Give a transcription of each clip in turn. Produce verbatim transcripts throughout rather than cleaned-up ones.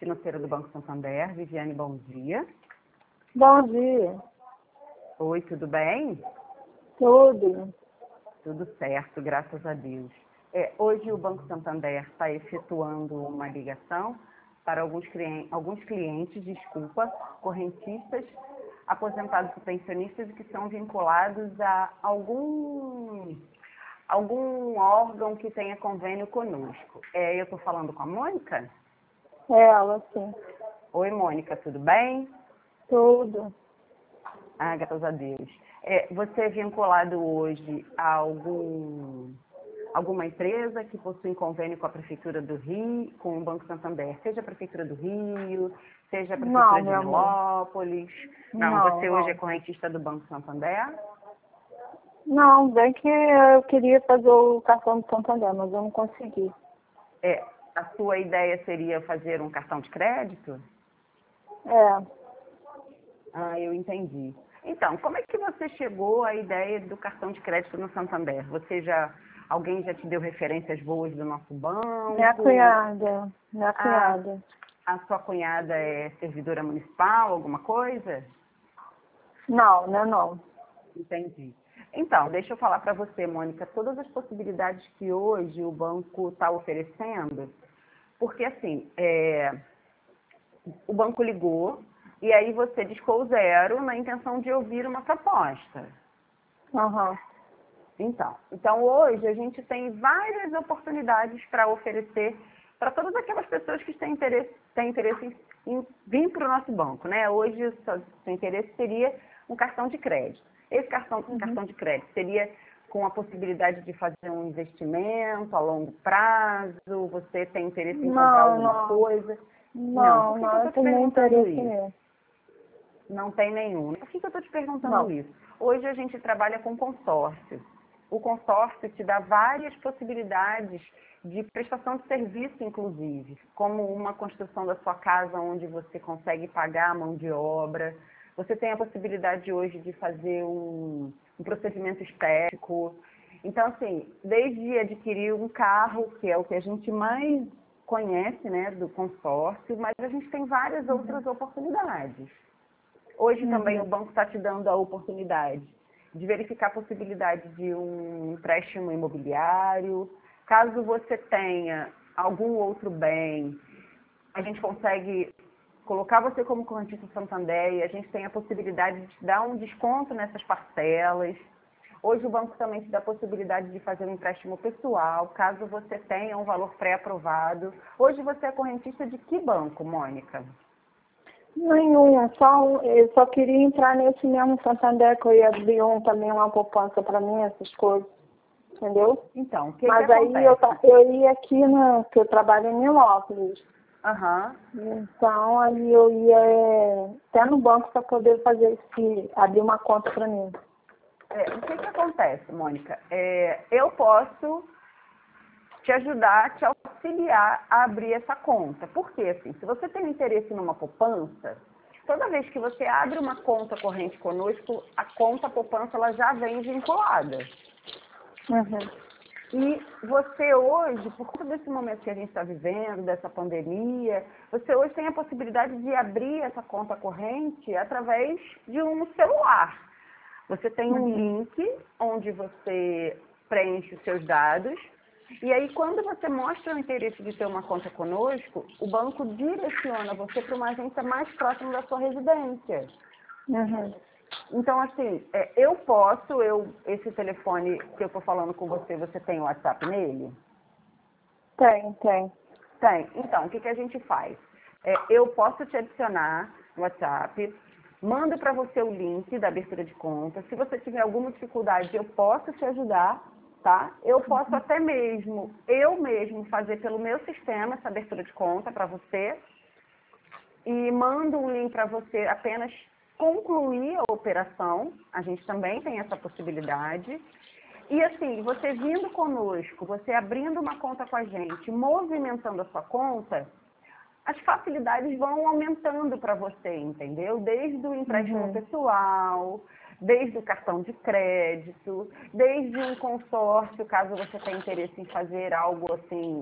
financeira do Banco Santander. Viviane, bom dia. Bom dia. Oi, tudo bem? Tudo. Tudo certo, graças a Deus. É, hoje o Banco Santander está efetuando uma ligação para alguns clientes, alguns clientes, desculpa, correntistas, aposentados e pensionistas que são vinculados a algum, algum órgão que tenha convênio conosco. É, eu estou falando com a Mônica? É ela, sim. Oi, Mônica, tudo bem? Tudo. Ah, graças a Deus. É, você é vinculado hoje a algum, alguma empresa que possui convênio com a Prefeitura do Rio, com o Banco Santander, seja a Prefeitura do Rio, seja a Prefeitura Não, de meu amor. Nilópolis? Não, Não, você hoje é não. correntista do Banco Santander? Não, bem que eu queria fazer o cartão do Santander, mas eu não consegui. É, a sua ideia seria fazer um cartão de crédito? É. Ah, eu entendi. Então, como é que você chegou à ideia do cartão de crédito no Santander? Você já, alguém já te deu referências boas do nosso Minha banco? cunhada. Minha A, cunhada. a sua cunhada é servidora municipal, alguma coisa? Não, né, não. Entendi. Então, deixa eu falar para você, Mônica, todas as possibilidades que hoje o banco está oferecendo, porque assim, é, o banco ligou e aí você discou o zero na intenção de ouvir uma proposta. Aham. Então, então hoje a gente tem várias oportunidades para oferecer para todas aquelas pessoas que têm interesse, têm interesse em, em vir para o nosso banco, né? Hoje o seu, seu interesse seria um cartão de crédito. Esse cartão, Uhum. cartão de crédito seria com a possibilidade de fazer um investimento a longo prazo? Você tem interesse em comprar Não, alguma não. coisa? Não. Não, Por que, que eu não, eu estou te tenho perguntando interesse isso? nisso. Não tem nenhum. Por que, que eu estou te perguntando Não. isso? Hoje a gente trabalha com consórcio. O consórcio te dá várias possibilidades de prestação de serviço, inclusive, como uma construção da sua casa onde você consegue pagar a mão de obra. Você tem a possibilidade hoje de fazer um, um procedimento estético. Então, assim, desde adquirir um carro, que é o que a gente mais conhece, né, do consórcio, mas a gente tem várias outras oportunidades. Hoje também o Uhum. banco está te dando a oportunidade de verificar a possibilidade de um empréstimo imobiliário. Caso você tenha algum outro bem, a gente consegue colocar você como correntista Santander e a gente tem a possibilidade de te dar um desconto nessas parcelas. Hoje o banco também te dá a possibilidade de fazer um empréstimo pessoal, caso você tenha um valor pré-aprovado. Hoje você é correntista de que banco, Mônica? Nenhum, só, eu só queria entrar nesse mesmo Santander, que eu ia abrir um, também uma poupança para mim, essas coisas, entendeu? Então, o que Mas que aí eu, acontece? eu ia aqui, na, que eu trabalho em Nilópolis, Aham. então aí eu ia é, até no banco para poder fazer esse, abrir uma conta para mim. É, o que que acontece, Mônica? É, eu posso te ajudar, te auxiliar a abrir essa conta. Por quê? Assim, se você tem interesse numa poupança, toda vez que você abre uma conta corrente conosco, a conta poupança ela já vem vinculada. Uhum. E você hoje, por conta desse momento que a gente está vivendo, dessa pandemia, você hoje tem a possibilidade de abrir essa conta corrente através de um celular. Você tem um Uhum. link onde você preenche os seus dados e aí quando você mostra o interesse de ter uma conta conosco, o banco direciona você para uma agência mais próxima da sua residência. Uhum. Então, assim, é, eu posso, eu, esse telefone que eu estou falando com você, você tem o WhatsApp nele? Tem, tem. Tem. Então, o que, que a gente faz? É, eu posso te adicionar no WhatsApp, mando para você o link da abertura de conta. Se você tiver alguma dificuldade, eu posso te ajudar, tá? Eu posso até mesmo, eu mesmo, fazer pelo meu sistema essa abertura de conta para você e mando um link para você apenas concluir a operação. A gente também tem essa possibilidade. E assim, você vindo conosco, você abrindo uma conta com a gente, movimentando a sua conta, as facilidades vão aumentando para você, entendeu? Desde o empréstimo Uhum. pessoal, desde o cartão de crédito, desde um consórcio, caso você tenha interesse em fazer algo assim,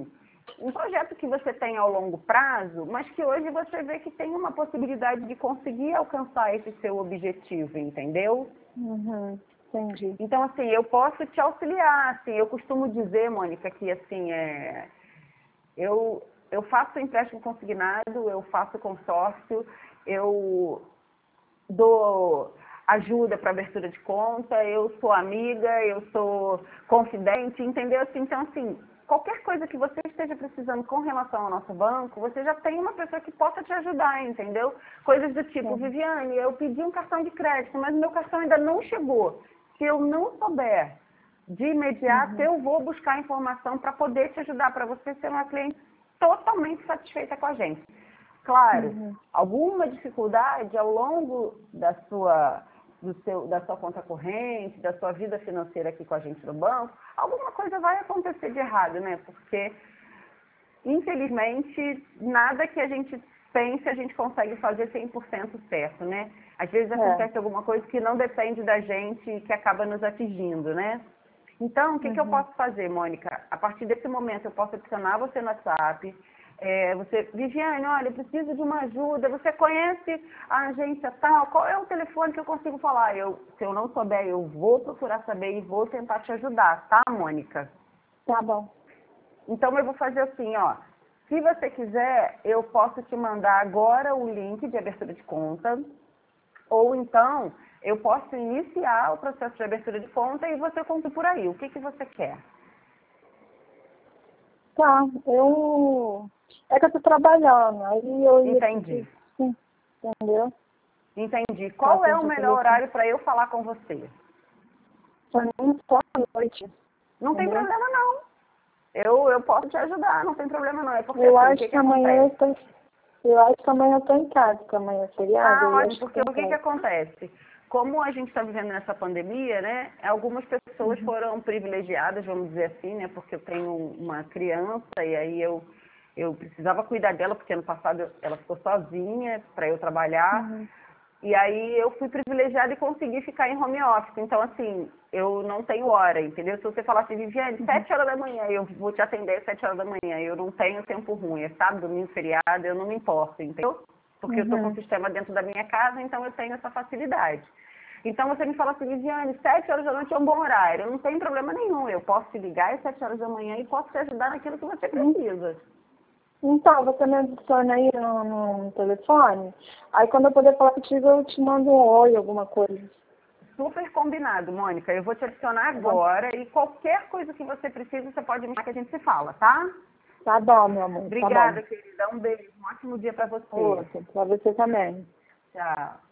um projeto que você tem ao longo prazo, mas que hoje você vê que tem uma possibilidade de conseguir alcançar esse seu objetivo, entendeu? Uhum, entendi. Então, assim, eu posso te auxiliar, assim, eu costumo dizer, Mônica, que, assim, é, eu, eu faço empréstimo consignado, eu faço consórcio, eu dou ajuda para abertura de conta, eu sou amiga, eu sou confidente, entendeu? Assim, então, assim, qualquer coisa que você esteja precisando com relação ao nosso banco, você já tem uma pessoa que possa te ajudar, entendeu? Coisas do tipo, Sim. Viviane, eu pedi um cartão de crédito, mas o meu cartão ainda não chegou. Se eu não souber de imediato, Uhum. eu vou buscar informação para poder te ajudar, para você ser uma cliente totalmente satisfeita com a gente. Claro, Uhum. alguma dificuldade ao longo da sua, do seu, da sua conta corrente, da sua vida financeira aqui com a gente no banco, alguma coisa vai acontecer de errado, né? Porque, infelizmente, nada que a gente pense a gente consegue fazer cem por cento certo, né? Às vezes É. acontece alguma coisa que não depende da gente e que acaba nos atingindo, né? Então, o que, Uhum. que eu posso fazer, Mônica? A partir desse momento, eu posso adicionar você no WhatsApp. É, você, Viviane, olha, eu preciso de uma ajuda. Você conhece a agência tal? Qual é o telefone que eu consigo falar? Eu, se eu não souber, eu vou procurar saber e vou tentar te ajudar, tá, Mônica? Tá bom. Então, eu vou fazer assim, ó. Se você quiser, eu posso te mandar agora o link de abertura de conta. Ou então, eu posso iniciar o processo de abertura de conta e você conta por aí. O que, que você quer? Tá, eu... É que eu tô trabalhando, aí eu ia... Entendi. Sim, entendeu? Entendi. Tá, Qual é o entendi o melhor telefone. horário para eu falar com você? Pra mim, só à noite, Não tem entendeu? problema, não. Eu, eu posso te ajudar, não tem problema, não. É porque, Eu assim, o acho que, que que amanhã eu acontece? tô... Eu acho que amanhã eu tô em casa, porque amanhã é feriado, Ah, eu ótimo, acho que porque tô o em que, que casa. acontece? Como a gente está vivendo nessa pandemia, né, algumas pessoas Uhum. foram privilegiadas, vamos dizer assim, né, porque eu tenho uma criança e aí eu, eu precisava cuidar dela, porque ano passado ela ficou sozinha para eu trabalhar, Uhum. e aí eu fui privilegiada e consegui ficar em home office. Então, assim, eu não tenho hora, entendeu? Se você falar assim, Viviane, Uhum. sete horas da manhã, eu vou te atender às sete horas da manhã, eu não tenho tempo ruim, é sábado, domingo, feriado, eu não me importo, entendeu? Porque eu estou com o Uhum. sistema dentro da minha casa, então eu tenho essa facilidade. Então você me fala assim, Viviane, sete horas da noite é um bom horário, não tem problema nenhum, eu posso te ligar às sete horas da manhã e posso te ajudar naquilo que você precisa. Então, você me adiciona aí no, no telefone, aí quando eu puder falar contigo, eu te mando um oi, alguma coisa. Super combinado, Mônica, eu vou te adicionar Tá bom? agora e qualquer coisa que você precisa, você pode me chamar que a gente se fala, tá? Tá bom, meu amor, tá bom. Obrigada, querida, um beijo, um ótimo dia para você. Outro, pra você também. Tchau.